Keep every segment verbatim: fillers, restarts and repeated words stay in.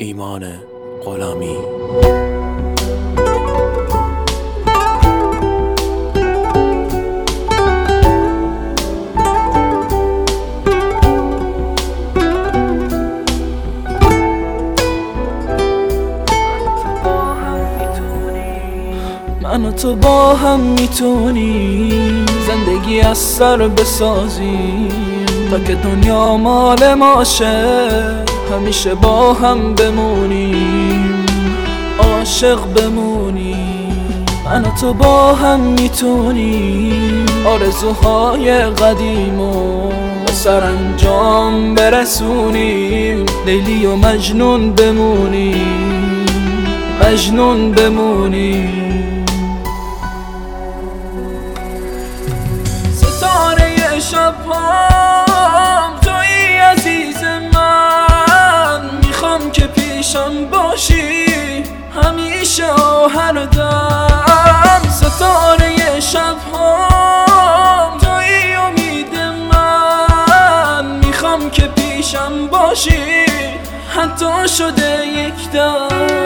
ایمان غلامی. من و تو با هم میتونیم زندگی از سر بسازیم تا که دنیا مال ماشه، همیشه با هم بمونیم، عاشق بمونیم. من و تو با هم میتونیم آرزوهای قدیمو به سرانجام برسونیم، لیلی و مجنون بمونیم، مجنون بمونیم. ستاره شب‌هام تویی عزیز من، میخوام که پیشم باشی همیشه و هر دم. ستاره شب‌هام تویی امید من، میخوام که پیشم باشی حتی شده یک دم.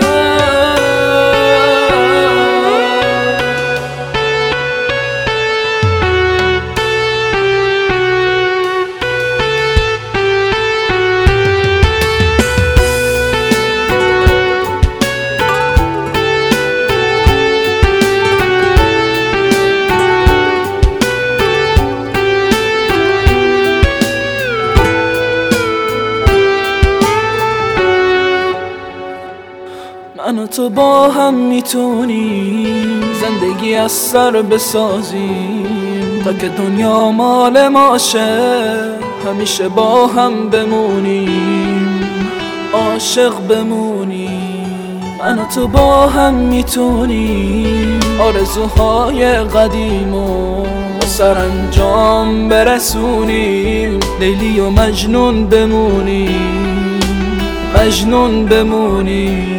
من و تو با هم میتونیم زندگی از سر بسازیم تا که دنیا مال ماشه، همیشه با هم بمونیم، عاشق بمونیم. من و تو با هم میتونیم آرزوهای قدیمو به سرانجام برسونیم، لیلی و مجنون بمونیم، مجنون بمونیم.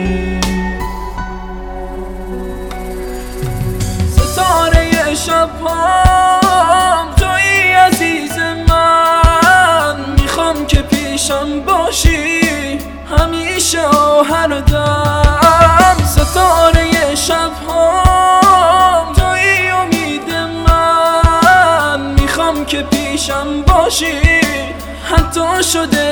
ستاره شب‌هام تویی عزیز من، میخوام که پیشم باشی همیشه و هر دم. ستاره شب‌هام تویی امید من، میخوام که پیشم باشی حتی شده